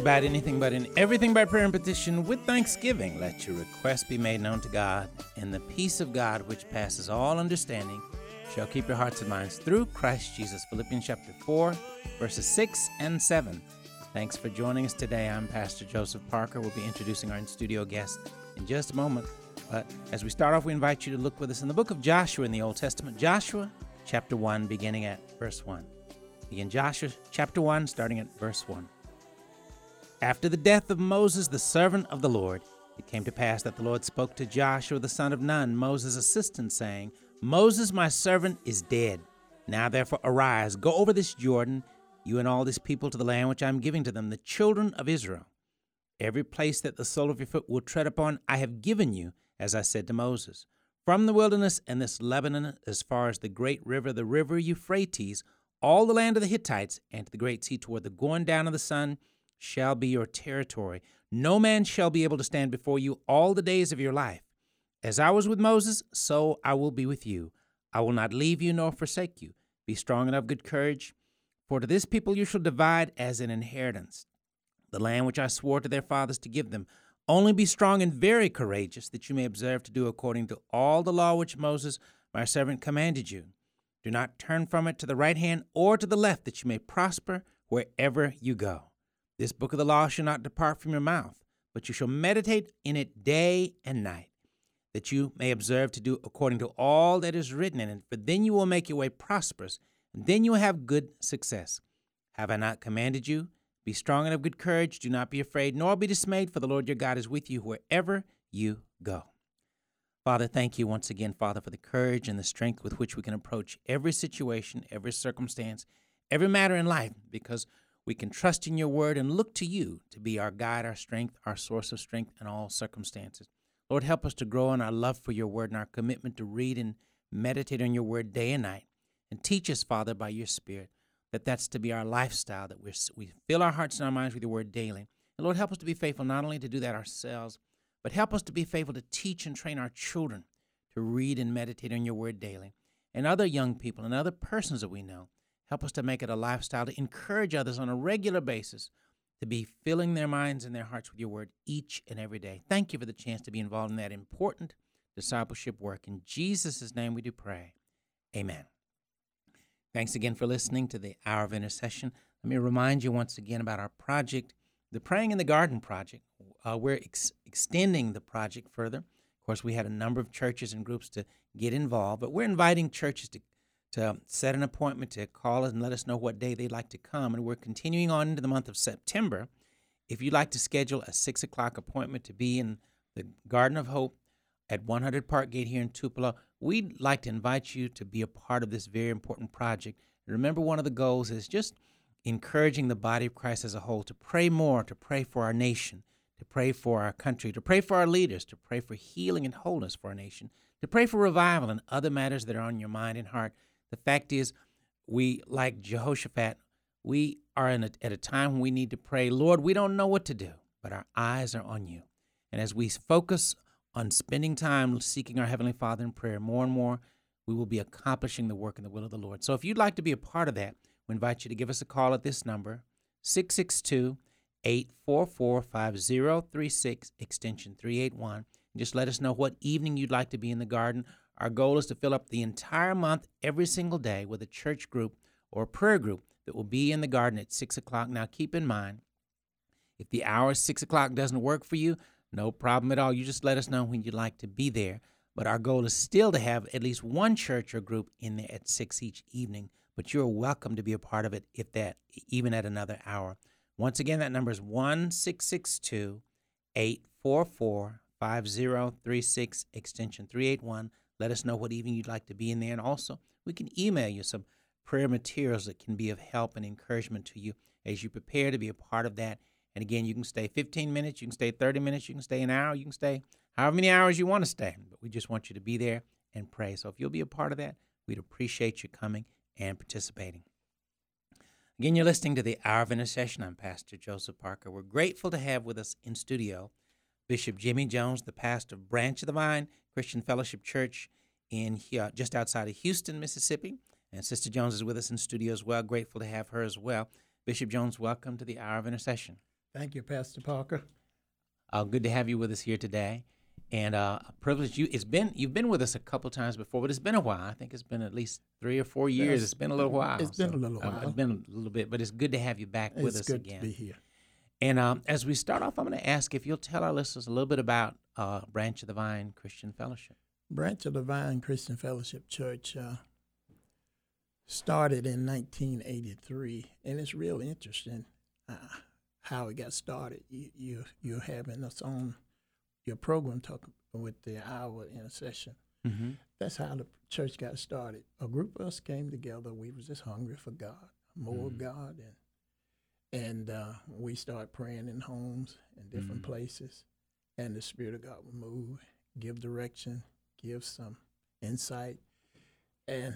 about anything but in everything by prayer and petition with thanksgiving. Let your requests be made known to God, and the peace of God, which passes all understanding, shall keep your hearts and minds through Christ Jesus. Philippians chapter 4, verses 6 and 7. Thanks for joining us today. I'm Pastor Joseph Parker. We'll be introducing our in-studio guest in just a moment. But as we start off, we invite you to look with us in the book of Joshua in the Old Testament. Joshua chapter 1, beginning at verse 1. Begin Joshua chapter 1, starting at verse 1. After the death of Moses, the servant of the Lord, it came to pass that the Lord spoke to Joshua the son of Nun, Moses' assistant, saying, Moses, my servant, is dead. Now therefore arise, go over this Jordan, you and all this people, to the land which I am giving to them, the children of Israel. Every place that the sole of your foot will tread upon, I have given you, as I said to Moses. From the wilderness and this Lebanon, as far as the great river, the river Euphrates, all the land of the Hittites, and to the great sea toward the going down of the sun, shall be your territory. No man shall be able to stand before you all the days of your life. As I was with Moses, so I will be with you. I will not leave you nor forsake you. Be strong and of good courage, for to this people you shall divide as an inheritance the land which I swore to their fathers to give them. Only be strong and very courageous, that you may observe to do according to all the law which Moses, my servant, commanded you. Do not turn from it to the right hand or to the left, that you may prosper wherever you go. This book of the law shall not depart from your mouth, but you shall meditate in it day and night, that you may observe to do according to all that is written in it. For then you will make your way prosperous, and then you will have good success. Have I not commanded you? Be strong and of good courage. Do not be afraid, nor be dismayed, for the Lord your God is with you wherever you go. Father, thank you once again, Father, for the courage and the strength with which we can approach every situation, every circumstance, every matter in life, because we can trust in your word and look to you to be our guide, our strength, our source of strength in all circumstances. Lord, help us to grow in our love for your word and our commitment to read and meditate on your word day and night. And teach us, Father, by your Spirit, that that's to be our lifestyle, that we fill our hearts and our minds with your word daily. And Lord, help us to be faithful not only to do that ourselves, but help us to be faithful to teach and train our children to read and meditate on your word daily. And other young people and other persons that we know, help us to make it a lifestyle to encourage others on a regular basis to be filling their minds and their hearts with your word each and every day. Thank you for the chance to be involved in that important discipleship work. In Jesus' name we do pray. Amen. Thanks again for listening to the Hour of Intercession. Let me remind you once again about our project, the Praying in the Garden project. We're extending the project further. Of course, we had a number of churches and groups to get involved, but we're inviting churches to set an appointment, to call us and let us know what day they'd like to come. And we're continuing on into the month of September. If you'd like to schedule a 6 o'clock appointment to be in the Garden of Hope at 100 Park Gate here in Tupelo, we'd like to invite you to be a part of this very important project. And remember, one of the goals is just encouraging the body of Christ as a whole to pray more, to pray for our nation, to pray for our country, to pray for our leaders, to pray for healing and wholeness for our nation, to pray for revival and other matters that are on your mind and heart. The fact is, we, like Jehoshaphat, we are at a time when we need to pray, Lord, we don't know what to do, but our eyes are on you. And as we focus on spending time seeking our Heavenly Father in prayer, more and more, we will be accomplishing the work and the will of the Lord. So if you'd like to be a part of that, we invite you to give us a call at this number, 662-844-5036, extension 381. And just let us know what evening you'd like to be in the garden. Our goal is to fill up the entire month, every single day, with a church group or a prayer group that will be in the garden at 6 o'clock. Now, keep in mind, if the hour 6 o'clock doesn't work for you, no problem at all. You just let us know when you'd like to be there. But our goal is still to have at least one church or group in there at 6 each evening. But you're welcome to be a part of it even at another hour. Once again, that number is 1-662-844-5036, extension 381. Let us know what evening you'd like to be in there. And also, we can email you some prayer materials that can be of help and encouragement to you as you prepare to be a part of that. And again, you can stay 15 minutes, you can stay 30 minutes, you can stay an hour, you can stay however many hours you want to stay. But we just want you to be there and pray. So if you'll be a part of that, we'd appreciate you coming and participating. Again, you're listening to the Hour of Intercession. I'm Pastor Joseph Parker. We're grateful to have with us in studio Bishop Jimmy Jones, the pastor of Branch of the Vine Christian Fellowship Church in just outside of Houston, Mississippi. And Sister Jones is with us in studio as well. Grateful to have her as well. Bishop Jones, welcome to the Hour of Intercession. Thank you, Pastor Parker. Good to have you with us here today, and a privilege. You've been with us a couple times before, but it's been a while. I think it's been at least 3 or 4 years. It's been a little while. It's been a little while. It's been a little bit, but it's good to have you back with us again. It's good to be here. And as we start off, I'm going to ask if you'll tell our listeners a little bit about Branch of the Vine Christian Fellowship. Branch of the Vine Christian Fellowship Church started in 1983, and it's real interesting how it got started. You're having us on your program talking with the hour intercession. Mm-hmm. That's how the church got started. A group of us came together. We was just hungry for God, more of God, and we started praying in homes and different places, and the Spirit of God would move, give direction, give some insight, and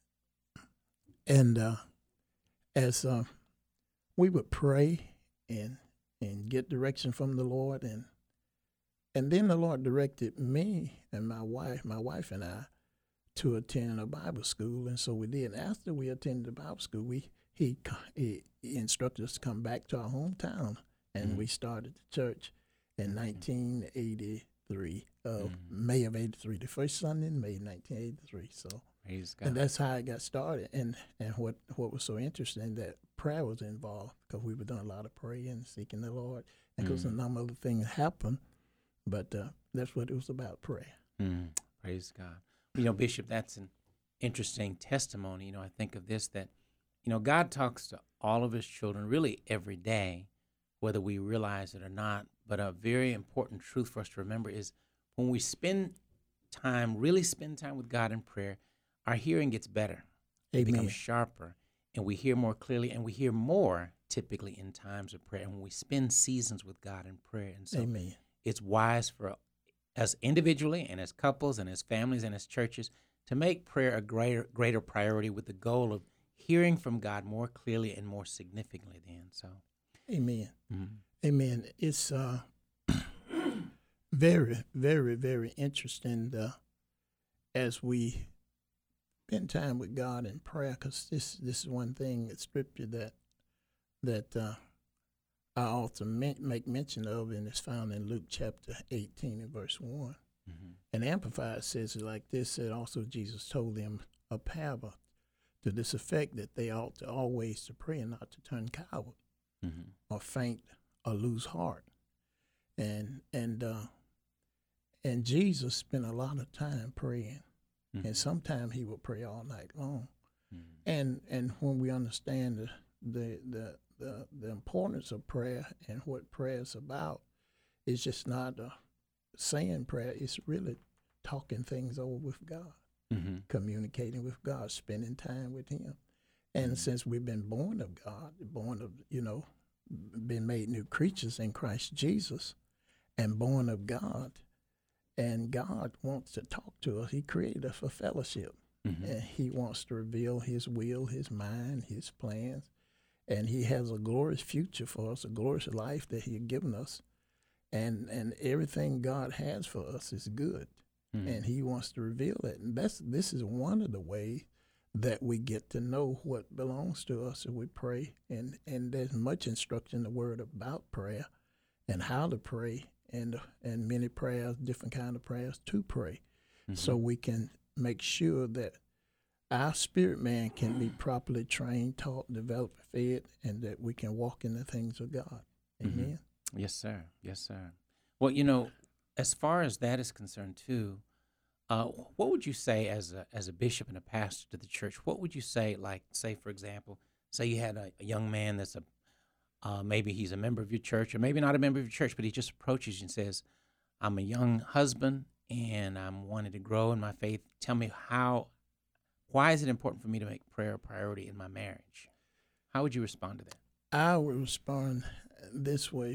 as we would pray and get direction from the Lord, and then the Lord directed me and my wife and I to attend a Bible school, and so we did. After we attended the Bible school, he instructed us to come back to our hometown, and we started the church in 1983, May of 83, the first Sunday in May 1983. So, praise God. And that's how it got started. And what was so interesting, that prayer was involved, because we were doing a lot of praying, seeking the Lord, and because a number of things happened, but that's what it was about, prayer. Praise God. Bishop, that's an interesting testimony. I think of this, that God talks to all of his children really every day, whether we realize it or not. But a very important truth for us to remember is when we really spend time with God in prayer, our hearing gets better. It becomes sharper, and we hear more clearly, and we hear more typically in times of prayer. And when we spend seasons with God in prayer. And so it's wise for us individually and as couples and as families and as churches to make prayer a greater priority, with the goal of hearing from God more clearly and more significantly then. So, Amen. Amen. It's very, very, very interesting as we spend time with God in prayer, because this is one thing in Scripture that I often make mention of, and it's found in Luke chapter 18 and verse 1. And Amplified says it like this, that also Jesus told them a parable to this effect, that they ought to always to pray and not to turn coward or faint or lose heart. And Jesus spent a lot of time praying, and sometimes he would pray all night long. And when we understand the importance of prayer and what prayer is about, it's just not saying prayer. It's really talking things over with God, communicating with God, spending time with him. And since we've been born of God, been made new creatures in Christ Jesus, and born of God, and God wants to talk to us. He created us for fellowship, and he wants to reveal his will, his mind, his plans, and he has a glorious future for us, a glorious life that he has given us, and everything God has for us is good, and he wants to reveal it. And this is one of the ways that we get to know what belongs to us, and we pray, and there's much instruction in the Word about prayer and how to pray, and many prayers, different kind of prayers to pray, so we can make sure that our spirit man can be properly trained, taught, developed, fed, and that we can walk in the things of God. Amen. Yes, sir. Yes, sir. Well, as far as that is concerned too, what would you say as a bishop and a pastor to the church? What would you say, like, say, for example, say you had a young man that's maybe he's a member of your church, or maybe not a member of your church, but he just approaches you and says, I'm a young husband and I'm wanting to grow in my faith. Tell me why is it important for me to make prayer a priority in my marriage? How would you respond to that? I would respond this way.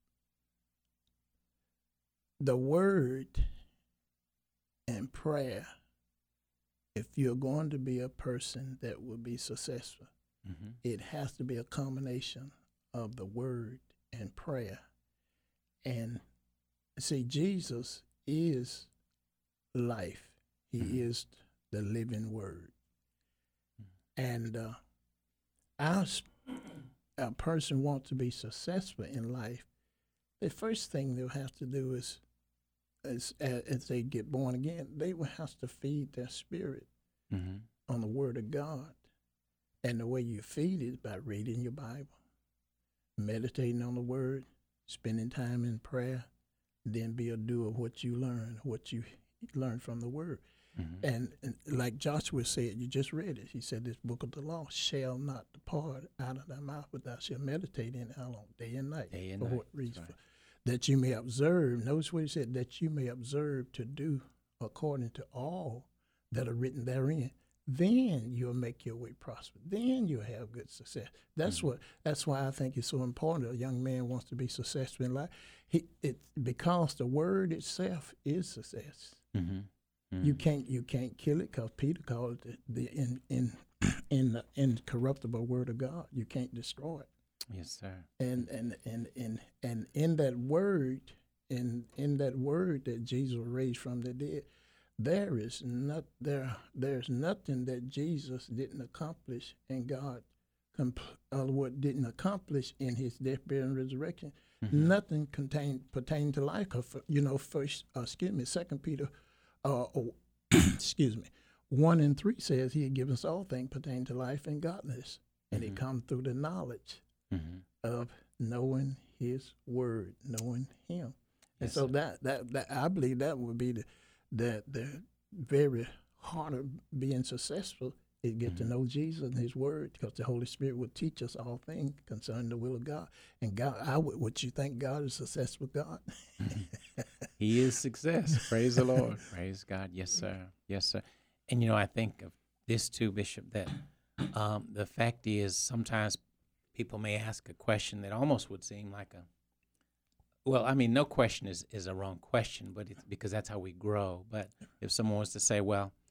The word and prayer, if you're going to be a person that will be successful, it has to be a combination of the word and prayer. And see, Jesus is life. He is the living word. And a person wants to be successful in life, the first thing they'll have to do is as they get born again, they will have to feed their spirit on the Word of God. And the way you feed it is by reading your Bible, meditating on the Word, spending time in prayer, then be a doer of what you learn from the Word. And like Joshua said, you just read it. He said, this book of the law shall not depart out of thy mouth, but thou shalt meditate in it how long? Day and night. Day and for night. what reason? Right. That you may observe. Notice what he said, that you may observe to do according to all that are written therein. Then you'll make your way prosper. Then you'll have good success. That's why I think it's so important. A young man wants to be successful in life. Because the word itself is success. You can't kill it, because Peter called it the incorruptible word of God. You can't destroy it. Yes, sir. And in that word, in that word that Jesus raised from the dead, there's nothing that Jesus didn't accomplish and God didn't accomplish in his death, burial, and resurrection. Nothing pertained to life. 2 Peter 1:3 says he had given us all things pertaining to life and godliness, and it comes through the knowledge of knowing his word, knowing him. And so that I believe that would be the very heart of being successful, is get to know Jesus and his word, because the Holy Spirit will teach us all things concerning the will of God. And God, would you think God is a successful God? He is success. Praise the Lord. Praise God. Yes, sir. Yes, sir. And, I think of this too, Bishop, that the fact is sometimes people may ask a question that almost would seem like no question is a wrong question, but it's because that's how we grow. But if someone was to say,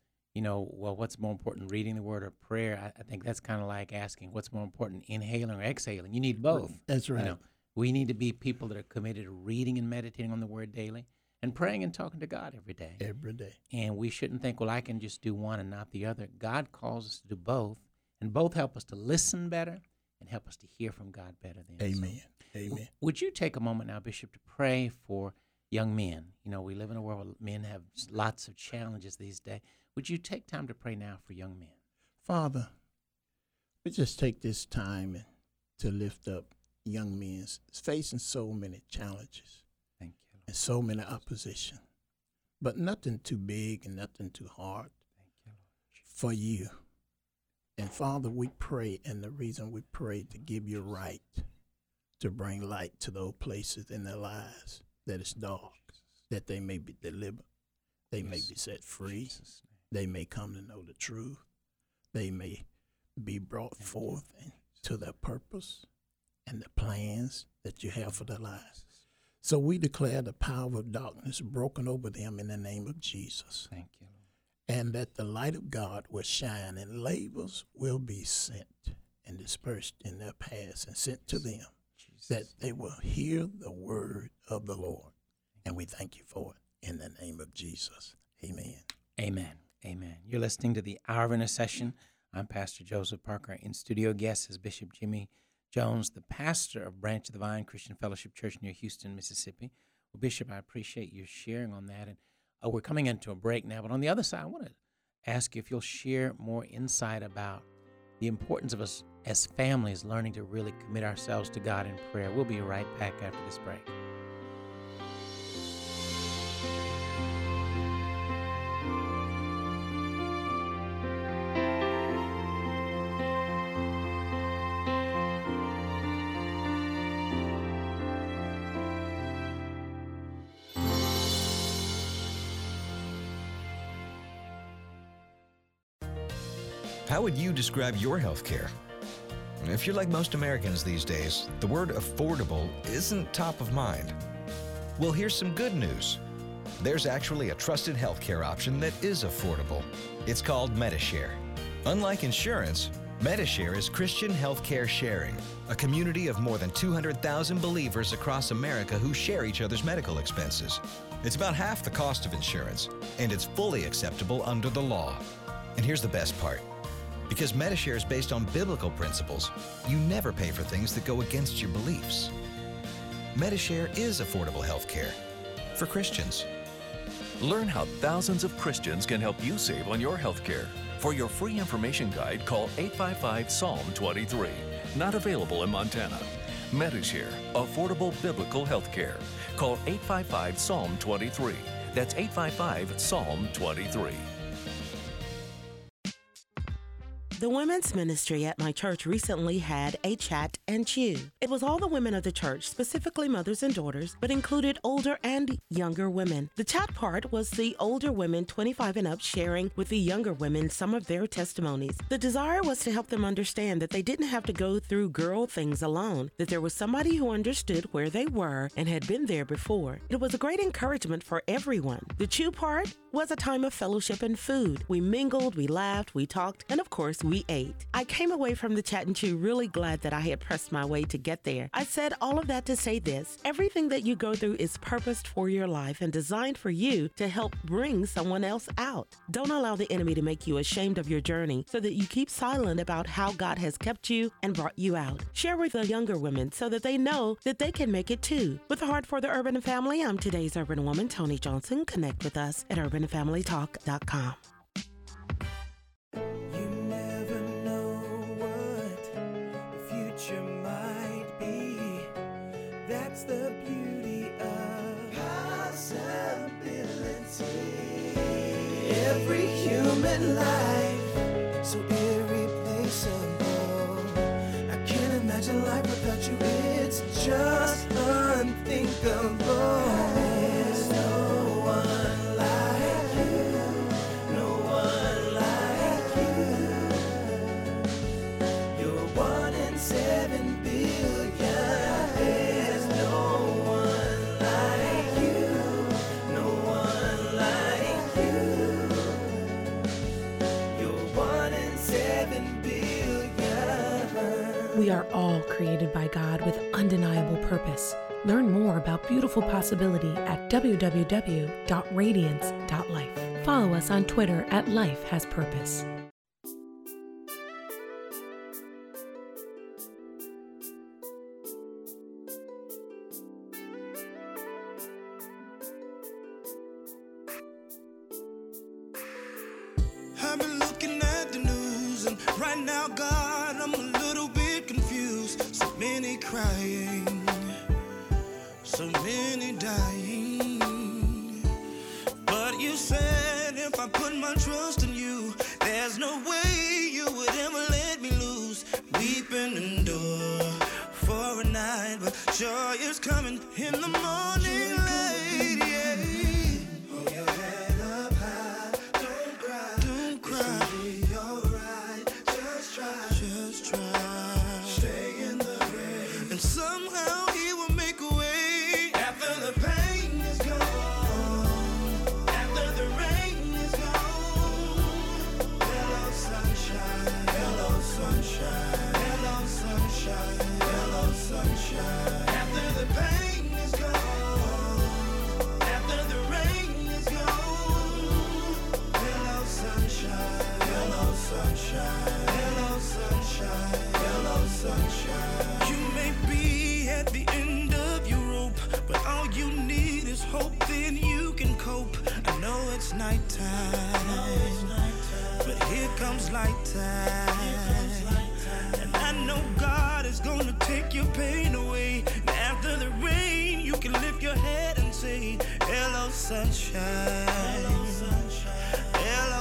what's more important, reading the word or prayer? I think that's kind of like asking what's more important, inhaling or exhaling. You need both. That's right. We need to be people that are committed to reading and meditating on the word daily and praying and talking to God every day. Every day. And we shouldn't think, I can just do one and not the other. God calls us to do both, and both help us to listen better and help us to hear from God better. Amen. Amen. Would you take a moment now, Bishop, to pray for young men? We live in a world where men have lots of challenges these days. Would you take time to pray now for young men? Father, we just take this time to lift up young men facing so many challenges. Thank you, Lord. And so many opposition, but nothing too big and nothing too hard. Thank you, Lord. For you. And Father, we pray, and the reason we pray to give you right to bring light to those places in their lives that is dark, that they may be delivered, they may be set free, they may come to know the truth, they may be brought forth to their purpose and the plans that you have for their lives. So we declare the power of darkness broken over them in the name of Jesus. Thank you, Lord. And that the light of God will shine, and labels will be sent and dispersed in their paths and sent to them, that they will hear the word of the Lord. And we thank you for it in the name of Jesus. Amen. Amen. Amen. You're listening to the Hour of Intercession. I'm Pastor Joseph Parker. In studio guest is Bishop Jimmy Jones, the pastor of Branch of the Vine Christian Fellowship Church near Houston, Mississippi. Well, Bishop, I appreciate your sharing on that. And we're coming into a break now, but on the other side, I want to ask you if you'll share more insight about the importance of us as families learning to really commit ourselves to God in prayer. We'll be right back after this break. How would you describe your health care? If you're like most Americans these days, the word affordable isn't top of mind. Well, here's some good news. There's actually a trusted healthcare option that is affordable. It's called Medi-Share. Unlike insurance, Medi-Share is Christian healthcare sharing, a community of more than 200,000 believers across America who share each other's medical expenses. It's about half the cost of insurance, and it's fully acceptable under the law. And here's the best part. Because Medi-Share is based on biblical principles, you never pay for things that go against your beliefs. Medi-Share is affordable health care for Christians. Learn how thousands of Christians can help you save on your health care. For your free information guide, call 855-PSALM-23. Not available in Montana. Medi-Share, affordable biblical health care. Call 855-PSALM-23. That's 855-PSALM-23. The women's ministry at my church recently had a chat and chew. It was all the women of the church, specifically mothers and daughters, but included older and younger women. The chat part was the older women 25 and up sharing with the younger women some of their testimonies. The desire was to help them understand that they didn't have to go through girl things alone, that there was somebody who understood where they were and had been there before. It was a great encouragement for everyone. The chew part was a time of fellowship and food. We mingled, we laughed, we talked, and of course, we ate. I came away from the chat and chew really glad that I had pressed my way to get there. I said all of that to say this: everything that you go through is purposed for your life and designed for you to help bring someone else out. Don't allow the enemy to make you ashamed of your journey so that you keep silent about how God has kept you and brought you out. Share with the younger women so that they know that they can make it too. With a heart for the urban family, I'm today's urban woman, Tony Johnson. Connect with us at urbanfamilytalk.com. That's the beauty of possibility. Every human life, so irreplaceable. I can't imagine life without you, it's just unthinkable. There's no one like you, no one like you. You're 1 in 7 billion. We are all created by God with undeniable purpose. Learn more about beautiful possibility at www.radiance.life. Follow us on Twitter at Life Has Purpose. I've been looking at the news, and right now, God, I'm a little bit confused. So many crying, so many dying. But you said if I put my trust in you, there's no way you would ever let me lose. Weep and endure for a night, but joy is coming in the morning light. Yeah. Hold your head up high, don't cry, don't cry. It'll be alright, just try, just try. Stay in the rain, and somehow He will make a way. After the pain is gone, after the rain is gone. Hello sunshine, hello sunshine, hello sunshine, hello sunshine. After the pain is gone, after the rain is gone. Hello sunshine, hello sunshine, hello sunshine, hello sunshine. You may be at the end of your rope, but all you need is hope, then you can cope. I know it's nighttime, but here comes light time. And I know God is gonna take your pain away. And after the rain, you can lift your head and say, hello sunshine, hello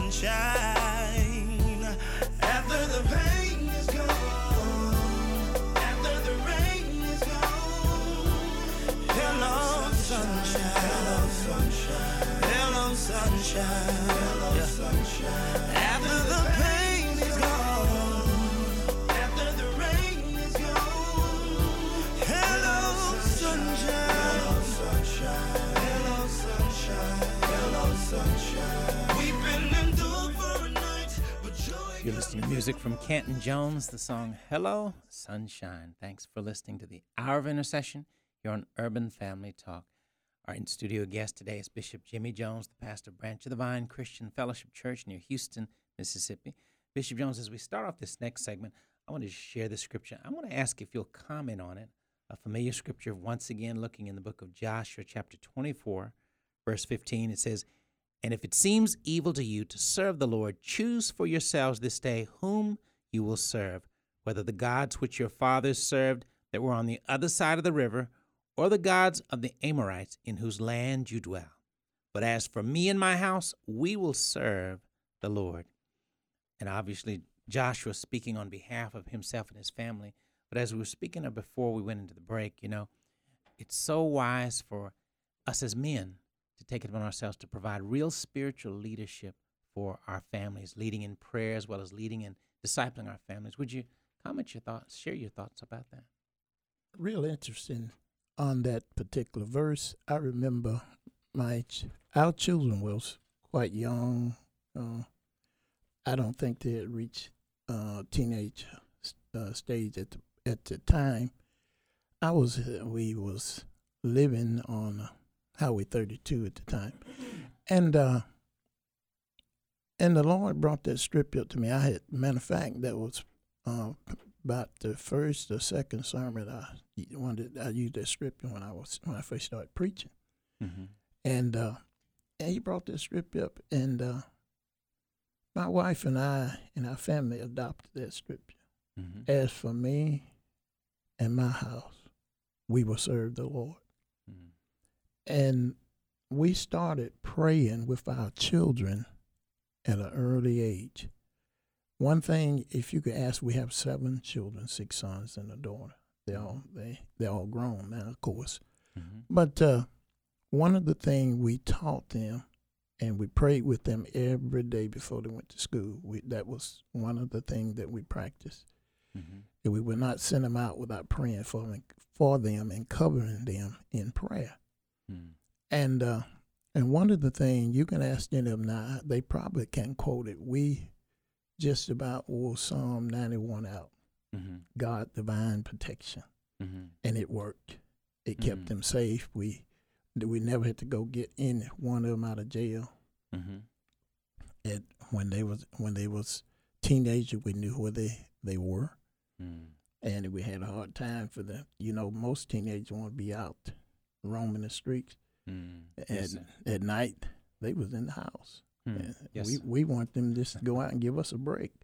sunshine. After the pain is gone, after the rain is gone. Hello sunshine, hello sunshine, hello sunshine, hello sunshine. After the pain is gone, after the rain is gone. Hello sunshine, hello sunshine, hello sunshine, hello sunshine. We've been endured for a night, but joy. You're listening to music from Canton Jones, the song Hello Sunshine. Thanks for listening to the Hour of Intercession here on Urban Family Talk. Our in-studio guest today is Bishop Jimmy Jones, the pastor of Branch of the Vine Christian Fellowship Church near Houston, Mississippi. Bishop Jones, as we start off this next segment, I want to share the scripture. I want to ask if you'll comment on it. A familiar scripture, once again, looking in the book of Joshua, chapter 24, verse 15. It says, "And if it seems evil to you to serve the Lord, choose for yourselves this day whom you will serve, whether the gods which your fathers served that were on the other side of the river, or the gods of the Amorites in whose land you dwell. But as for me and my house, we will serve the Lord." And obviously, Joshua speaking on behalf of himself and his family. But as we were speaking of before we went into the break, it's so wise for us as men to take it upon ourselves to provide real spiritual leadership for our families, leading in prayer as well as leading and discipling our families. Would you comment your thoughts, share your thoughts about that? Real interesting on that particular verse. I remember our children was quite young. I don't think they had reached teenage stage at the time. We was living on Highway 32 at the time, and the Lord brought that scripture up to me. Matter of fact, that was about the first or second sermon I used that scripture when I first started preaching, and he brought that scripture up, and my wife and I and our family adopted that scripture. As for me and my house, we will serve the Lord. And we started praying with our children at an early age. One thing, if you could ask, we have 7 children, 6 sons and a daughter. They're all grown now, of course. But one of the things we taught them, and we prayed with them every day before they went to school. That was one of the things that we practiced. And we would not send them out without praying for them and covering them in prayer. And one of the things, you can ask any of them now, they probably can't quote it. We just about wore Psalm 91 out. God, divine protection. And it worked. It kept them safe. We never had to go get any one of them out of jail. And when they was teenagers, we knew where they were. And we had a hard time for them. Most teenagers want to be out roaming the streets. At night, they was in the house. And we want them just to go out and give us a break.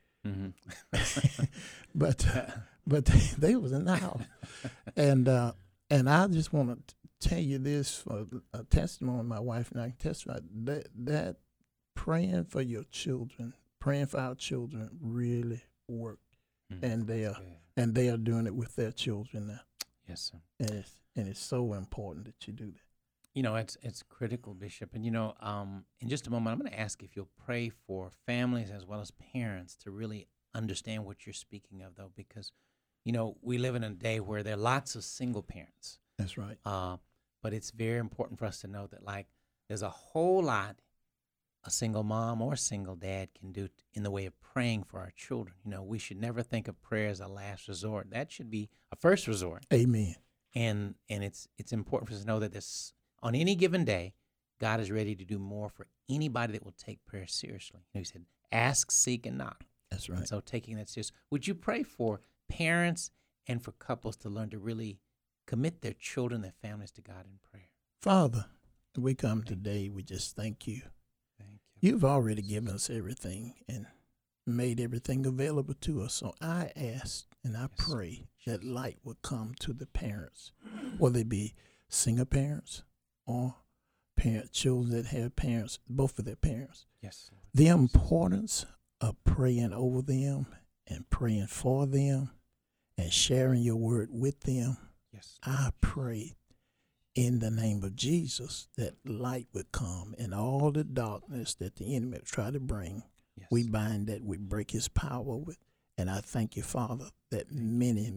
but they was in the house. And I just want to tell you this for a testimony. My wife and I can testify that praying for your children, praying for our children really worked. And they are doing it with their children now. Yes, sir. And it's so important that you do that. It's critical, Bishop. And in just a moment, I'm going to ask if you'll pray for families as well as parents to really understand what you're speaking of, though, because we live in a day where there are lots of single parents. That's right. But it's very important for us to know that there's a whole lot a single mom or single dad can do in the way of praying for our children. We should never think of prayer as a last resort. That should be a first resort. Amen. And it's important for us to know that on any given day, God is ready to do more for anybody that will take prayer seriously. He said, ask, seek, and knock. That's right. And so taking that serious. Would you pray for parents and for couples to learn to really commit their children, their families to God in prayer? Father, we come today, we just thank you. You've already given us everything and made everything available to us. So I ask and I pray that light will come to the parents, whether they be single parents or children that have parents, both of their parents. Yes. The importance of praying over them and praying for them and sharing your word with them. Yes. I pray in the name of Jesus that light would come and all the darkness that the enemy will try to bring. Yes. We bind that, we break his power with. And I thank you, Father, that many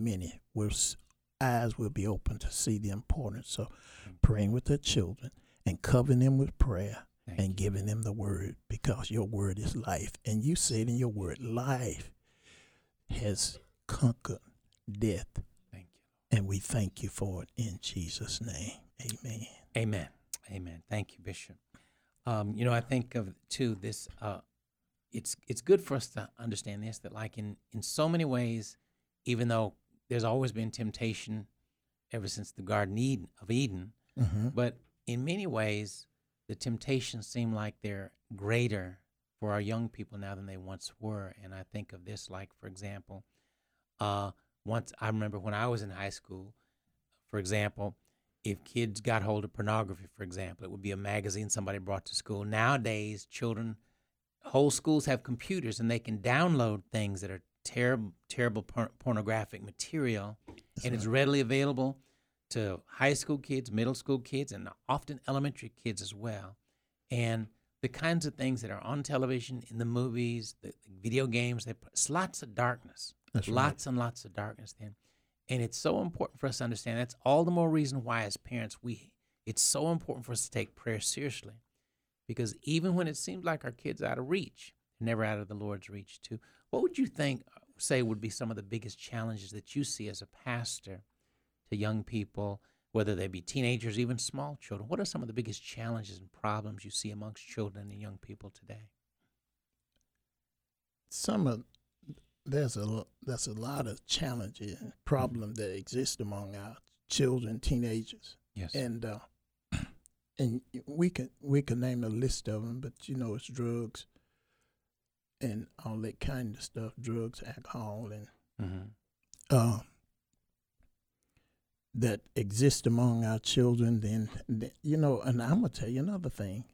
eyes will be open to see the importance of praying with their children and covering them with prayer and giving them the word, because your word is life. And you said in your word, life has conquered death. Thank you. And we thank you for it in Jesus' name. Amen. Amen. Amen. Thank you, Bishop. I think of, too, this, it's good for us to understand this, that like in so many ways, even though there's always been temptation ever since the Garden of Eden, but in many ways, the temptations seem like they're greater for our young people now than they once were. And I think of this, like, for example, once I remember when I was in high school, for example, if kids got hold of pornography, for example, it would be a magazine somebody brought to school. Nowadays, whole schools have computers, and they can download things that are terrible pornographic material, and it's readily available to high school kids, middle school kids, and often elementary kids as well. And the kinds of things that are on television, in the movies, the video games, it's lots of darkness. Lots and lots of darkness then. And it's so important for us to understand. That's all the more reason why, as parents, it's so important for us to take prayer seriously. Because even when it seems like our kids are out of reach, they're never out of the Lord's reach too. What would you say would be some of the biggest challenges that you see as a pastor to young people, whether they be teenagers, even small children? What are some of the biggest challenges and problems you see amongst children and young people today? There's a lot of challenges and problems that exist among our children, teenagers. Yes. And we can name a list of them, but it's drugs and all that kind of stuff, drugs, alcohol, and that exist among our children. Then and I'm gonna tell you another thing.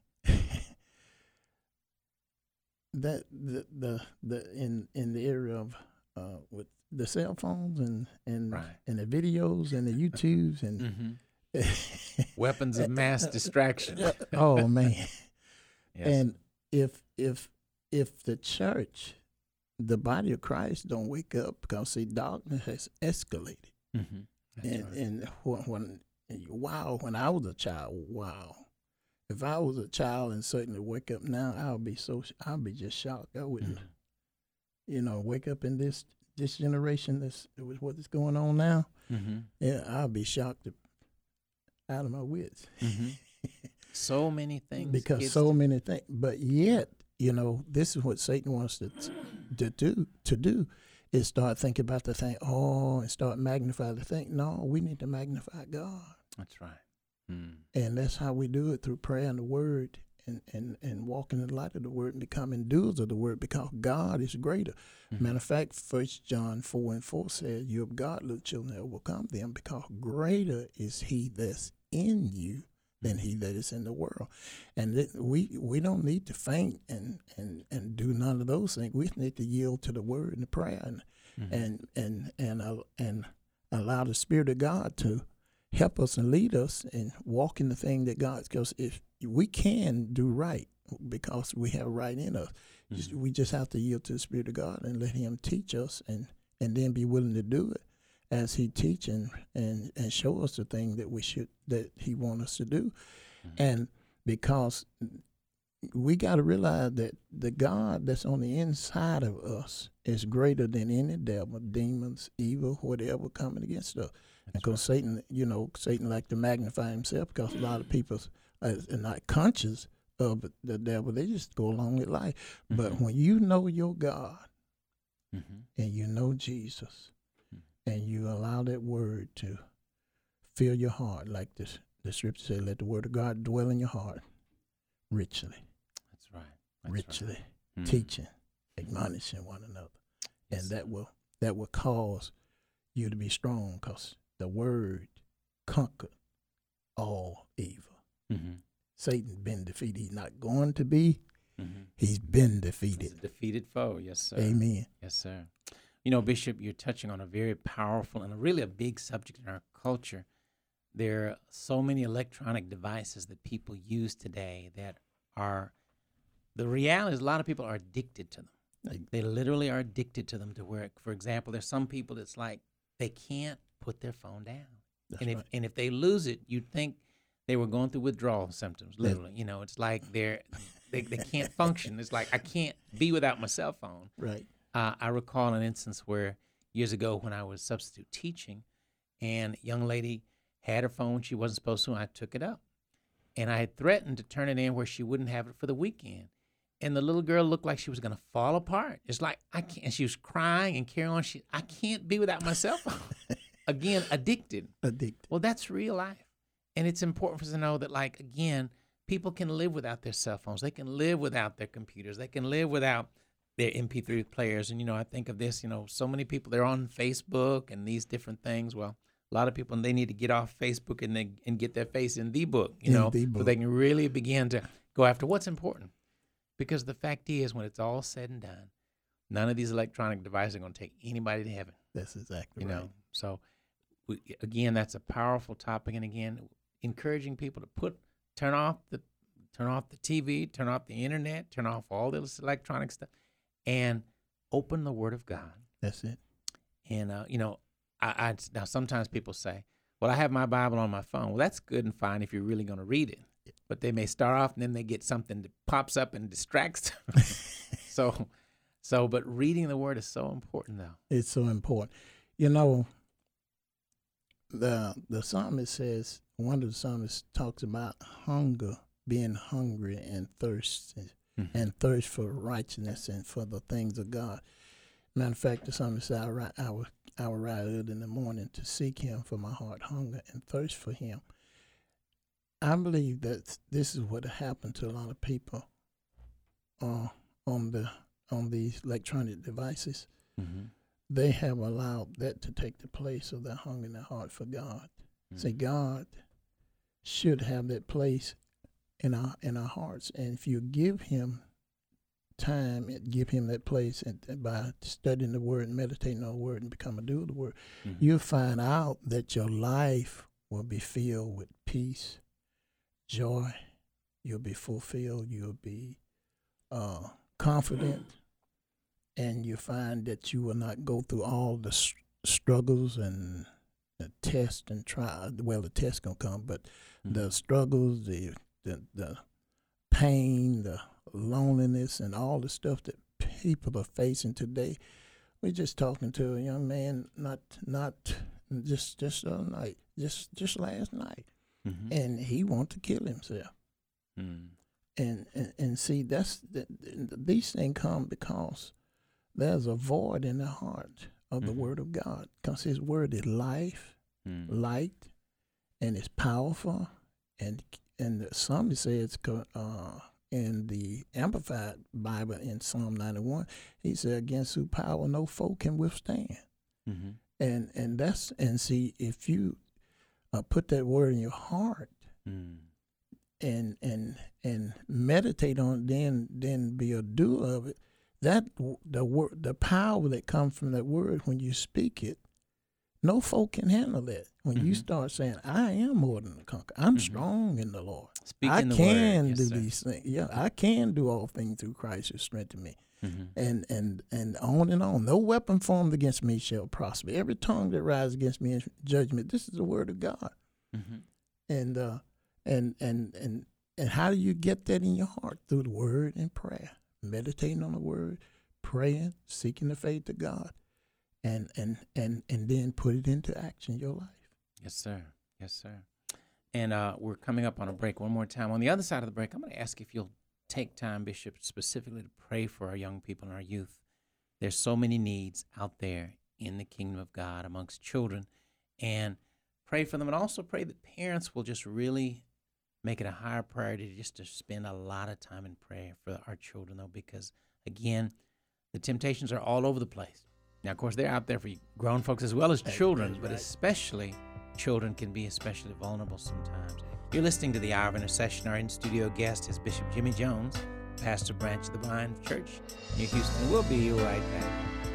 That the in the area of with the cell phones and the videos and the YouTubes and weapons of mass distraction. Oh man! Yes. And if the church, the body of Christ, don't wake up, because see, darkness has escalated. And when I was a child, if I was a child and certainly wake up now, I'll be just shocked. I wouldn't, wake up in this generation. What is going on now? Yeah, I'll be shocked out of my wits. So many things. Because so many things. But yet, this is what Satan wants to do is start thinking about the thing, and start magnifying the thing. No, we need to magnify God. That's right. And that's how we do it, through prayer and the word, and walking in the light of the word and becoming doers of the word, because God is greater. Matter of fact, 1 John 4:4 says, "You of God, little children, that overcome them, because greater is he that's in you than he that is in the world." And we don't need to faint and do none of those things. We need to yield to the word and the prayer and allow the Spirit of God to help us and lead us and walk in the thing that God's. Because if we can do right, because we have right in us, we just have to yield to the Spirit of God and let Him teach us, and then be willing to do it as He teach and show us the thing that He wants us to do. And because we got to realize that the God that's on the inside of us is greater than any devil, demons, evil, whatever coming against us. Because Satan like to magnify himself, because a lot of people are not conscious of the devil. They just go along with life. But when you know your God and you know Jesus and you allow that word to fill your heart, like the scripture says, let the word of God dwell in your heart richly. That's right. Richly. Teaching, admonishing one another. Yes. And that will cause you to be strong, because the word conquered all evil. Satan's been defeated. He's not going to be. He's been defeated. He's a defeated foe. Yes, sir. Amen. Yes, sir. Bishop, you're touching on a very powerful and really a big subject in our culture. There are so many electronic devices that people use today that are, the reality is a lot of people are addicted to them. They literally are addicted to them, to where, for example, there's some people that's like, they can't put their phone down. And if they lose it, you'd think they were going through withdrawal symptoms, literally. It's like they can't function. It's like, I can't be without my cell phone. Right. I recall an instance where years ago when I was substitute teaching, and a young lady had her phone. She wasn't supposed to, and I took it up. And I had threatened to turn it in where she wouldn't have it for the weekend. And the little girl looked like she was going to fall apart. It's like, I can't. And she was crying and carrying on. I can't be without my cell phone. Again, addicted. Well, that's real life. And it's important for us to know that, like, again, people can live without their cell phones. They can live without their computers. They can live without their MP3 players. And, I think of this, so many people, they're on Facebook and these different things. Well, a lot of people, they need to get off Facebook and get their face in the book, so they can really begin to go after what's important. Because the fact is, when it's all said and done, none of these electronic devices are going to take anybody to heaven. That's exactly right. So, again, that's a powerful topic. And again, encouraging people to turn off the TV, turn off the internet, turn off all this electronic stuff, and open the Word of God. That's it. And now sometimes people say, "Well, I have my Bible on my phone." Well, that's good and fine if you're really going to read it. But they may start off and then they get something that pops up and distracts them. But reading the Word is so important, though. It's so important. The psalmist says, one of the psalmists talks about hunger, being hungry and thirst, and thirst for righteousness and for the things of God. Matter of fact, the psalmist said, I will rise early in the morning to seek Him, for my heart hunger and thirst for Him. I believe that this is what happened to a lot of people on these electronic devices. Mm-hmm. They have allowed that to take the place of their hunger and their heart for God. Mm-hmm. See, God should have that place in our hearts, and if you give Him time and give Him that place, and by studying the Word and meditating on the Word and become a doer of the Word, you'll find out that your life will be filled with peace, joy. You'll be fulfilled. You'll be confident, and you find that you will not go through all the struggles and the tests and trials. Well, the tests gonna come, but the struggles, the pain, the loneliness, and all the stuff that people are facing today. We're just talking to a young man, not just last night. Mm-hmm. And he wanted to kill himself. And see, these things come because there's a void in the heart of the Word of God, because His Word is life, light, and it's powerful. And somebody says in the Amplified Bible in Psalm 91, he said, "Against whose power no foe can withstand." Mm-hmm. And see, if you put that Word in your heart and meditate on it, then be a doer of it, that the power that comes from that Word when you speak it, no folk can handle that. When you start saying, "I am more than a conqueror. I'm strong in the Lord. I can do these things. Yeah, I can do all things through Christ who strengthens me." And on and on. No weapon formed against me shall prosper. Every tongue that rises against me in judgment. This is the Word of God. And how do you get that in your heart? Through the Word and prayer, meditating on the Word, praying, seeking the faith of God, and then put it into action in your life. Yes, sir. Yes, sir. And we're coming up on a break one more time. On the other side of the break, I'm going to ask if you'll take time, Bishop, specifically to pray for our young people and our youth. There's so many needs out there in the kingdom of God amongst children, and pray for them, and also pray that parents will just really make it a higher priority just to spend a lot of time in prayer for our children, though, because, again, the temptations are all over the place. Now, of course, they're out there for grown folks as well as children, but especially children can be especially vulnerable sometimes. You're listening to the Hour of Intercession. Our in-studio guest is Bishop Jimmy Jones, pastor Branch of the Vine Church near Houston. We'll be right back.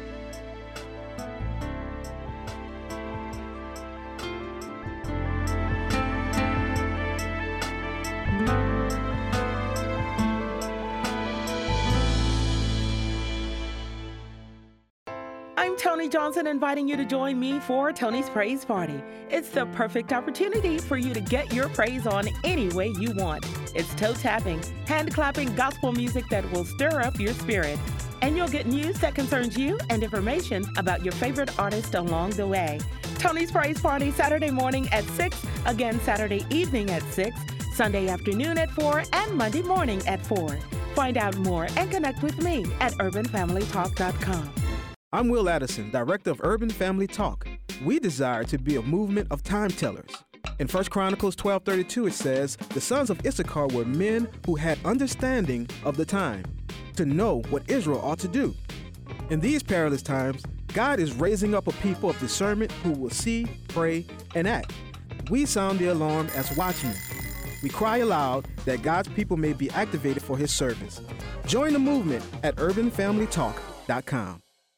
Tony Johnson inviting you to join me for Tony's Praise Party. It's the perfect opportunity for you to get your praise on any way you want. It's toe-tapping, hand-clapping gospel music that will stir up your spirit. And you'll get news that concerns you and information about your favorite artist along the way. Tony's Praise Party, Saturday morning at 6, again Saturday evening at 6, Sunday afternoon at 4, and Monday morning at 4. Find out more and connect with me at urbanfamilytalk.com. I'm Will Addison, Director of Urban Family Talk. We desire to be a movement of time tellers. In 1 Chronicles 12:32 it says, "The sons of Issachar were men who had understanding of the time, to know what Israel ought to do." In these perilous times, God is raising up a people of discernment who will see, pray, and act. We sound the alarm as watchmen. We cry aloud that God's people may be activated for His service. Join the movement at urbanfamilytalk.com.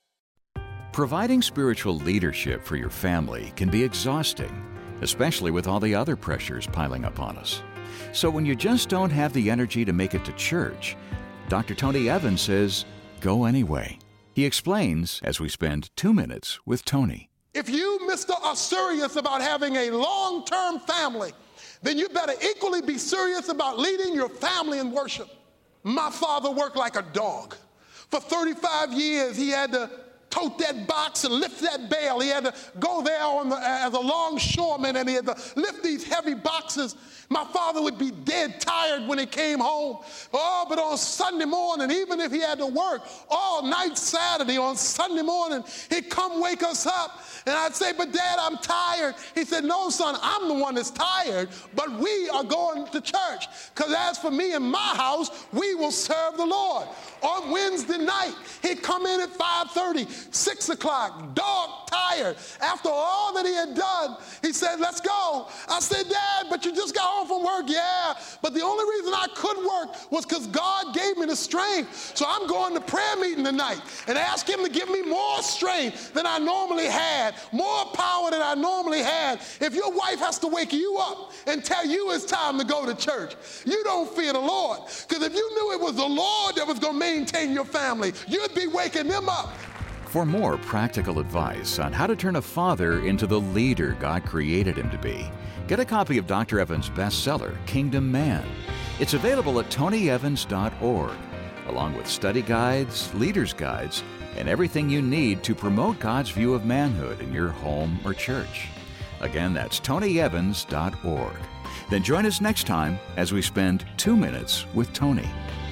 Providing spiritual leadership for your family can be exhausting, especially with all the other pressures piling up on us. So when you just don't have the energy to make it to church, Dr. Tony Evans says, go anyway. He explains as we spend 2 minutes with Tony. If you, mister, are serious about having a long-term family, then you better equally be serious about leading your family in worship. My father worked like a dog. For 35 years, he had to tote that box and lift that bale. He had to go there as a longshoreman, and he had to lift these heavy boxes. My father would be dead tired when he came home. Oh, but on Sunday morning, even if he had to work all night Saturday, on Sunday morning, he'd come wake us up. And I'd say, "But Dad, I'm tired." He said, "No, son, I'm the one that's tired, but we are going to church. Because as for me and my house, we will serve the Lord." On Wednesday night, he'd come in at 5:30, 6 o'clock, dog tired. After all that he had done, he said, "Let's go." I said, "Dad, but you just got home from work." "Yeah, but the only reason I could work was because God gave me the strength. So I'm going to prayer meeting tonight and ask Him to give me more strength than I normally had, more power than I normally had." If your wife has to wake you up and tell you it's time to go to church, you don't fear the Lord. Because if you knew it was the Lord that was going to maintain your family, you'd be waking them up. For more practical advice on how to turn a father into the leader God created him to be, get a copy of Dr. Evans' bestseller, Kingdom Man. It's available at tonyevans.org, along with study guides, leaders' guides, and everything you need to promote God's view of manhood in your home or church. Again, that's tonyevans.org. Then join us next time as we spend 2 minutes with Tony.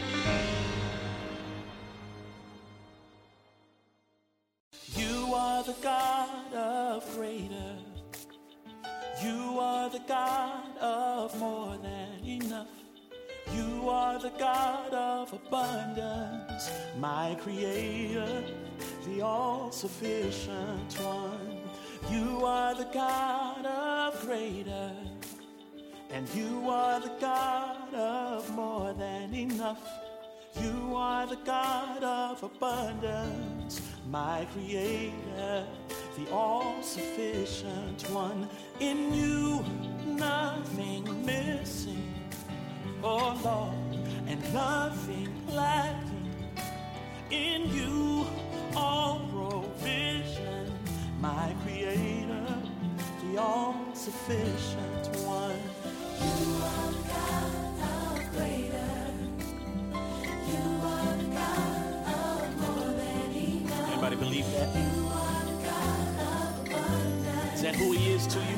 You are the God of greater. You are the God of more than enough. You are the God of abundance, my creator, the all-sufficient one. You are the God of greater, and you are the God of more than enough. You are the God of abundance, my creator, the all-sufficient one. In you, nothing missing, oh Lord, and nothing lacking. In you, all provision, my creator, the all-sufficient one. You are the God of greater. You are the God of more than enough. Anybody believe that? You are the God of abundance. Is that who He is to you?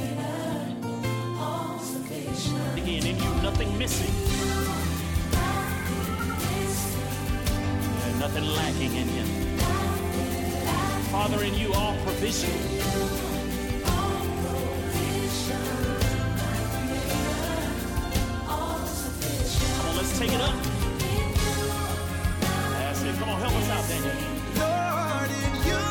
Again, in you, nothing missing. And nothing lacking in Him. Father, in you, all provision. Come on, let's take it up. That's it. Come on, help us out, Daniel. Lord, in you.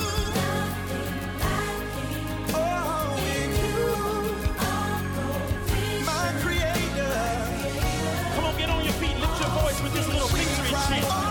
Oh, in you. My creator. Come on, get on your feet. Lift your voice with this little victory chant.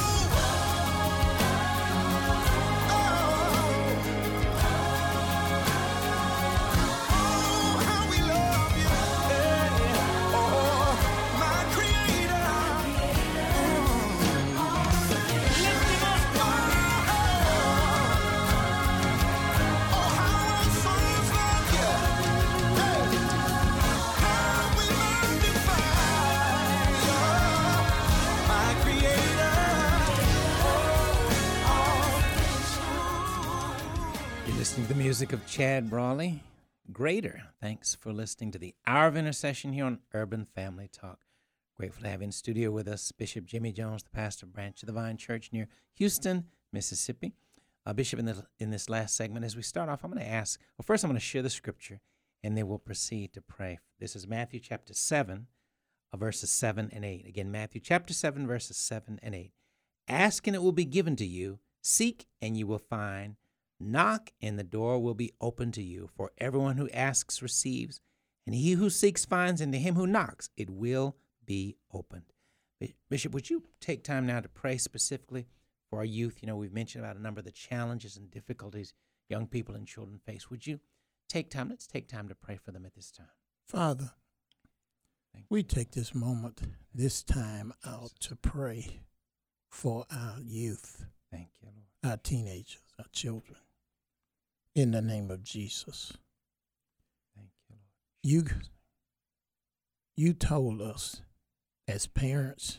Listening to the music of Chad Brawley, Greater. Thanks for listening to the Hour of Intercession here on Urban Family Talk. Grateful to have in studio with us Bishop Jimmy Jones, the pastor of Branch of the Vine Church near Houston, Mississippi. Bishop, in this last segment, as we start off, I'm going to ask, well, first I'm going to share the scripture, and then we'll proceed to pray. This is Matthew chapter 7, verses 7 and 8. Again, Matthew chapter 7, verses 7 and 8. Ask, and it will be given to you. Seek, and you will find. Knock, and the door will be open to you. For everyone who asks receives, and he who seeks finds, and to him who knocks it will be opened. Bishop, would you take time now to pray specifically for our youth? You know, we've mentioned about a number of the challenges and difficulties young people and children face. Would you let's take time to pray for them at this time. Father, we take this moment, this time out to pray for our youth. Thank you, Lord. Our teenagers, our children. In the name of Jesus. Thank you, Lord. You told us as parents,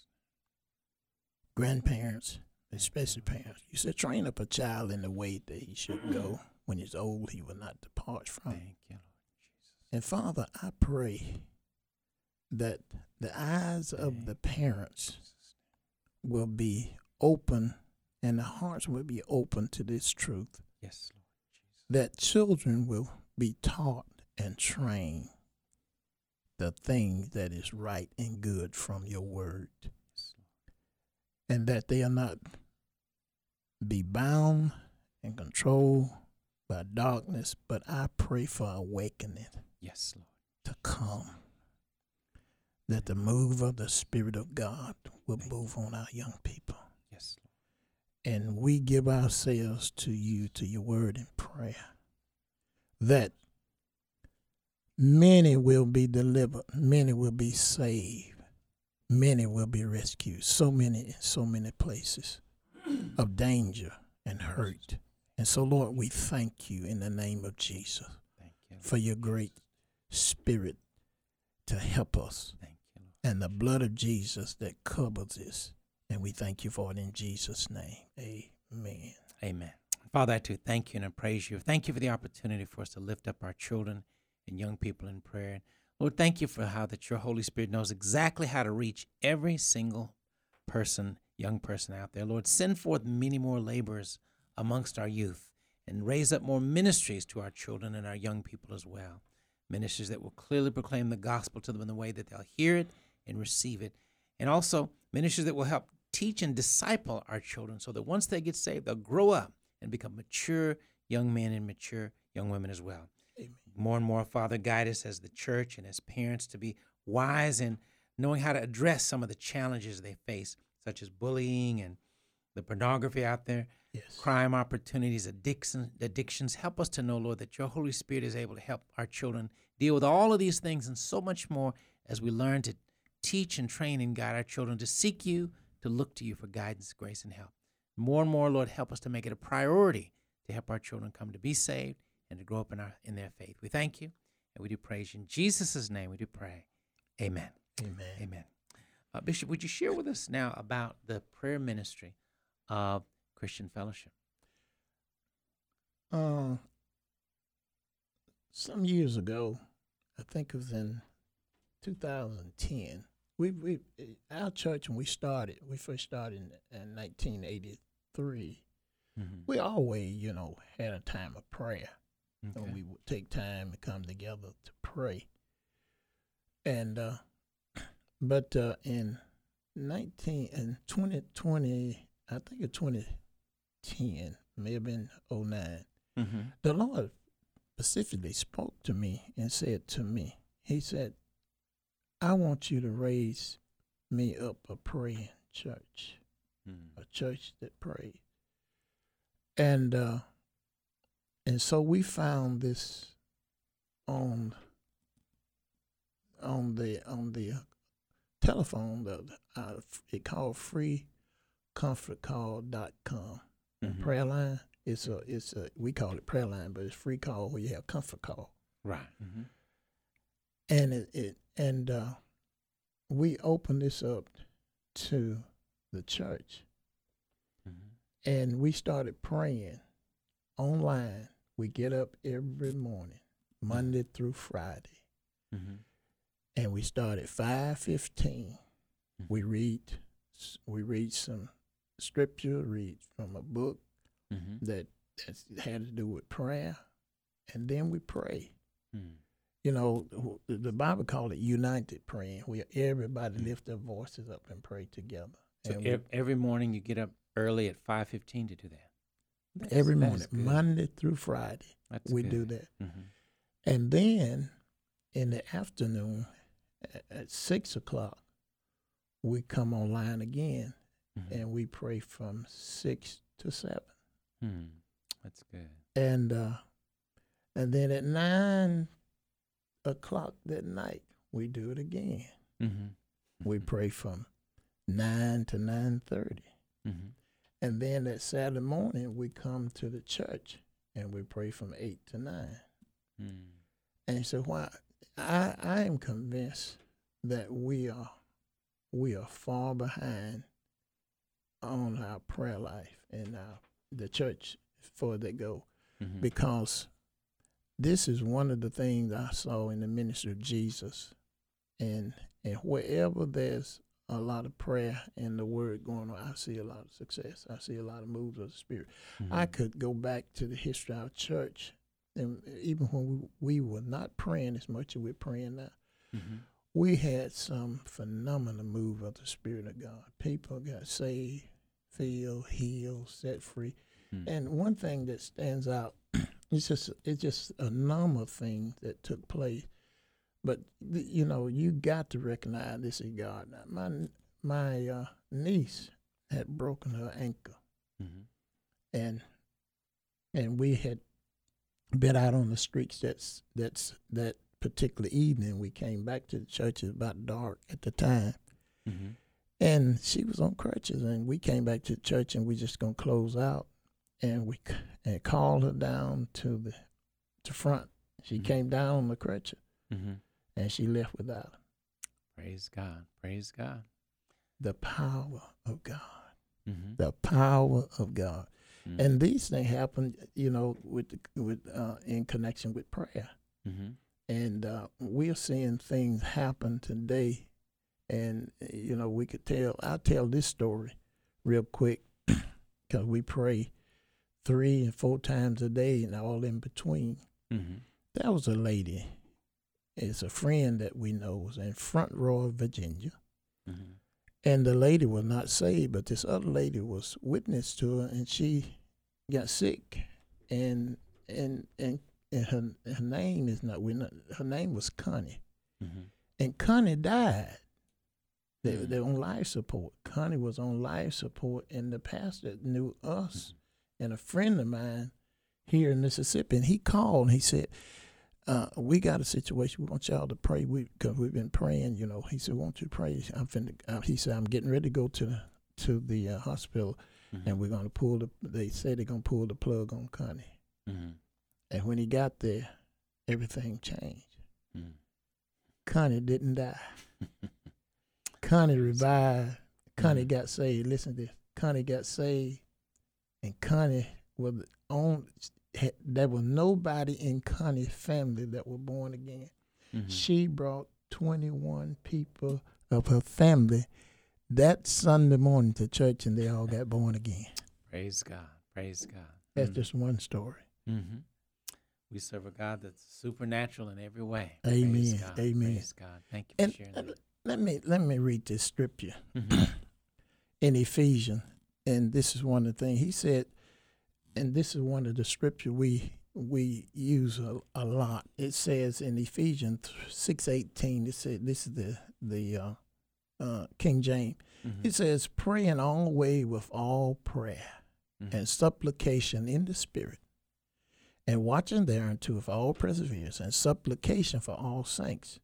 grandparents, especially parents, you said, train up a child in the way that he should go. When he's old, he will not depart from. Thank you, Lord Jesus. And Father, I pray that the eyes of the parents will be open and the hearts will be open to this truth. Yes, Lord Jesus. That children will be taught and trained the thing that is right and good from your word. Yes, Lord. And that they'll not be bound and controlled by darkness, but I pray for awakening. Yes, Lord. To come. That the move of the Spirit of God will move on our young people. Yes, Lord. And we give ourselves to you, to your word and prayer, that many will be delivered, many will be saved, many will be rescued. So many in so many places of danger and hurt. And so, Lord, we thank you in the name of Jesus for your great Spirit to help us. Thank you, Lord. And the blood of Jesus that covers this. And we thank you for it in Jesus' name. Amen. Amen. Father, I too thank you and I praise you. Thank you for the opportunity for us to lift up our children and young people in prayer. Lord, thank you for how that your Holy Spirit knows exactly how to reach every single person, young person out there. Lord, send forth many more laborers amongst our youth and raise up more ministries to our children and our young people as well. Ministries that will clearly proclaim the gospel to them in the way that they'll hear it and receive it. And also ministries that will help teach and disciple our children so that once they get saved, they'll grow up and become mature young men and mature young women as well. Amen. More and more, Father, guide us as the church and as parents to be wise in knowing how to address some of the challenges they face, such as bullying and the pornography out there, crime opportunities, addictions. Help us to know, Lord, that your Holy Spirit is able to help our children deal with all of these things and so much more as we learn to teach and train and guide our children to seek you, to look to you for guidance, grace, and help. More and more, Lord, help us to make it a priority to help our children come to be saved and to grow up in their faith. We thank you and we do praise you. In Jesus' name we do pray. Amen. Amen. Amen. Bishop, would you share with us now about the prayer ministry of Christian Fellowship? Some years ago, I think it was in 2010, our church, when we first started in 1983, we always, had a time of prayer. Okay. And we would take time to come together to pray. And but in 2020, I think in 2010, may have been 2009, the Lord specifically spoke to me and said to me, he said, I want you to raise me up a praying church, a church that prayed. And so we found this on the telephone, it called freecomfortcall.com. Prayer line. It's a we call it prayer line, but it's free call where you have comfort call. Right. And we opened this up to the church, and we started praying online. We get up every morning, Monday through Friday, and we start at 5:15. We read some scripture, read from a book that had to do with prayer, and then we pray. You know, the Bible called it united praying, where everybody lift their voices up and pray together. So every morning you get up early at 5:15 to do that? Every morning, Monday through Friday, we do that. And then in the afternoon at 6 o'clock, we come online again, and we pray from 6 to 7. That's good. And then at 9 o'clock that night, we do it again. We pray from 9 to 9:30. And then that Saturday morning, we come to the church, and we pray from 8 to 9. And so I am convinced that we are far behind on our prayer life and the church as far as they go, because this is one of the things I saw in the ministry of Jesus, and wherever there's a lot of prayer and the word going on, I see a lot of success. I see a lot of moves of the Spirit. I could go back to the history of our church, and even when we were not praying as much as we're praying now, we had some phenomenal move of the Spirit of God. People got saved, filled, healed, set free. And one thing that stands out, it's just a number of things that took place. But you know, you got to recognize this is God. Now, my niece had broken her ankle, and we had been out on the streets. That particular evening, we came back to the church. It was about dark at the time, and she was on crutches. And we came back to the church, and we just gonna close out, and we called her down to the front. She came down on the crutches. And she left without him. Praise God. Praise God. The power of God. The power of God. And these things happen, you know, with in connection with prayer. And we're seeing things happen today. And, you know, I'll tell this story real quick, because we pray 3 and 4 times a day and all in between. There was a lady. It's a friend that we know, was in Front Royal, Virginia. And the lady was not saved, but this other lady was witness to her, and she got sick. And her name is not, her name was Connie. And Connie died. They're on life support. Connie was on life support, and the pastor knew us and a friend of mine here in Mississippi, and he called and he said, we got a situation. We want y'all to pray because we've been praying. You know, he said, "Won't you pray?" He said, "I'm getting ready to go to the hospital, and we're going to pull the." They say they're going to pull the plug on Connie. And when he got there, everything changed. Connie didn't die. Connie revived. Connie got saved. Listen to this. Connie got saved, and Connie was on. There was nobody in Connie's family that were born again. She brought 21 people of her family that Sunday morning to church, and they all got born again. Praise God. Praise God. That's just one story. We serve a God that's supernatural in every way. Amen. Praise God. Amen. Praise God. Thank you for sharing that. Let me read this scripture in Ephesians, and this is one of the things he said. And this is one of the scripture we use a lot. It says in Ephesians 6:18. It said, this is the King James. It says, "Pray in all way with all prayer and supplication in the Spirit, and watching thereunto with all perseverance and supplication for all saints."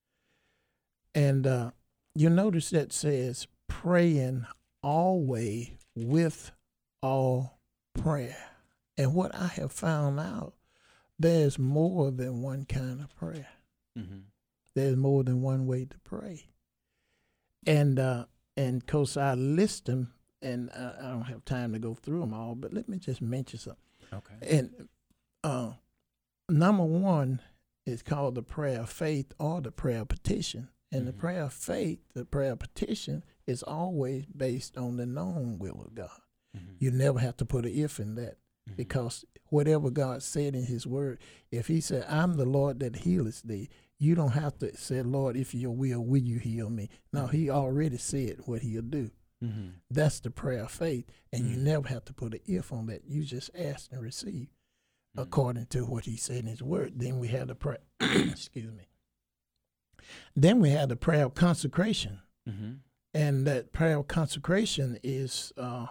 And you notice that says, "Praying always with all prayer." And what I have found out, there's more than one kind of prayer. There's more than one way to pray. And of course I list them, and I don't have time to go through them all, but let me just mention something. Okay. And number one It's called the prayer of faith or the prayer of petition. And the prayer of faith, the prayer of petition, is always based on the known will of God. You never have to put an if in that, because whatever God said in his word, if he said, I'm the Lord that healeth thee, you don't have to say, Lord, if your will you heal me? No, he already said what he'll do. That's the prayer of faith, and you never have to put an if on that. You just ask and receive according to what he said in his word. Then we have the prayer, excuse me. Then we have the prayer of consecration. And that prayer of consecration is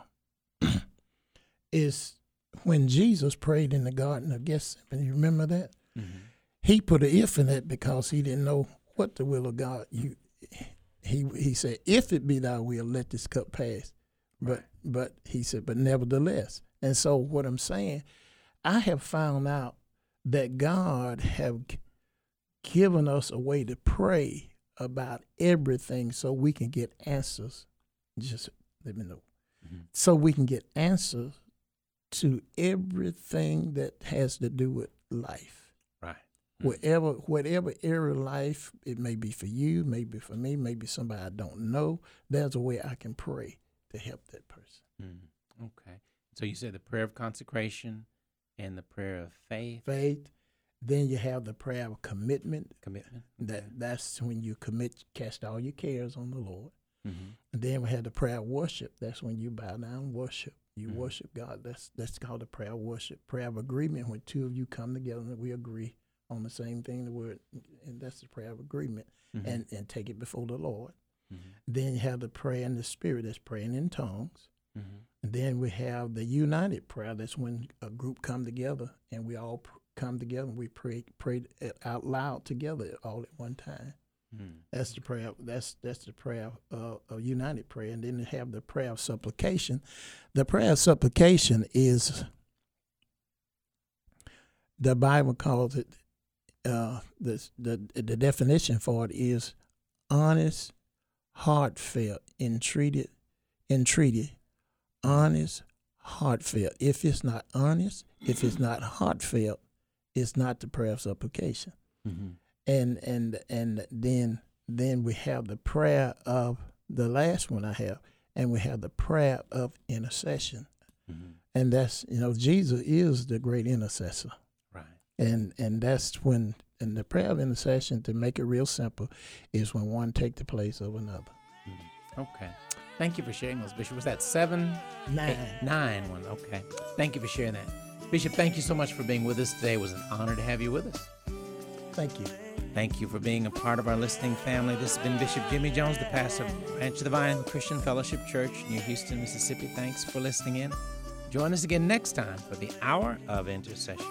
when Jesus prayed in the Garden of Gethsemane. You remember that? He put an if in it because he didn't know what the will of God. He said, if it be thy will, let this cup pass. But he said, but nevertheless. And so what I'm saying, I have found out that God have given us a way to pray about everything so we can get answers. Just let me know. So we can get answers to everything that has to do with life. Right. Whatever area of life, it may be for you, maybe for me, maybe somebody I don't know, there's a way I can pray to help that person. Okay. So you said the prayer of consecration and the prayer of faith. Then you have the prayer of commitment. That's when you cast all your cares on the Lord. And then we have the prayer of worship. That's when you bow down and worship. You worship God. That's called the prayer of worship. Prayer of agreement, when two of you come together and we agree on the same thing, the word, and that's the prayer of agreement, and take it before the Lord. Then you have the prayer in the Spirit. That's praying in tongues. And then we have the united prayer. That's when a group come together and we all come together and we pray out loud together all at one time. That's the prayer. That's the prayer of united prayer. And then you have the prayer of supplication. The prayer of supplication is, the Bible calls it, the definition for it is honest, heartfelt, entreaty, honest, heartfelt. If it's not honest, if it's not heartfelt, it's not the prayer of supplication. And then we have the prayer of the last one I have, and we have the prayer of intercession. And that's, Jesus is the great intercessor. Right. And that's when, and the prayer of intercession, to make it real simple, is when one take the place of another. Okay. Thank you for sharing those, Bishop. Was that 7? 9. 9 one. Okay. Thank you for sharing that. Bishop, thank you so much for being with us today. It was an honor to have you with us. Thank you. Thank you for being a part of our listening family. This has been Bishop Jimmy Jones, the pastor of Ranch of the Vine Christian Fellowship Church near Houston, Mississippi. Thanks for listening in. Join us again next time for the Hour of Intercession.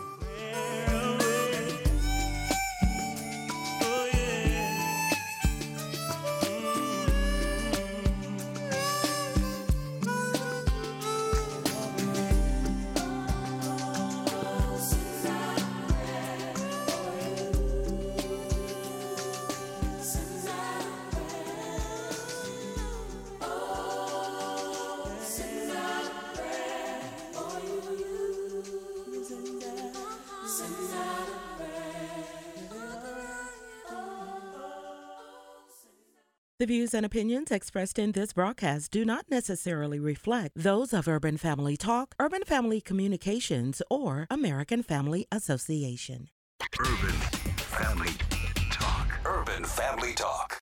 The views and opinions expressed in this broadcast do not necessarily reflect those of Urban Family Talk, Urban Family Communications, or American Family Association. Urban Family Talk. Urban Family Talk.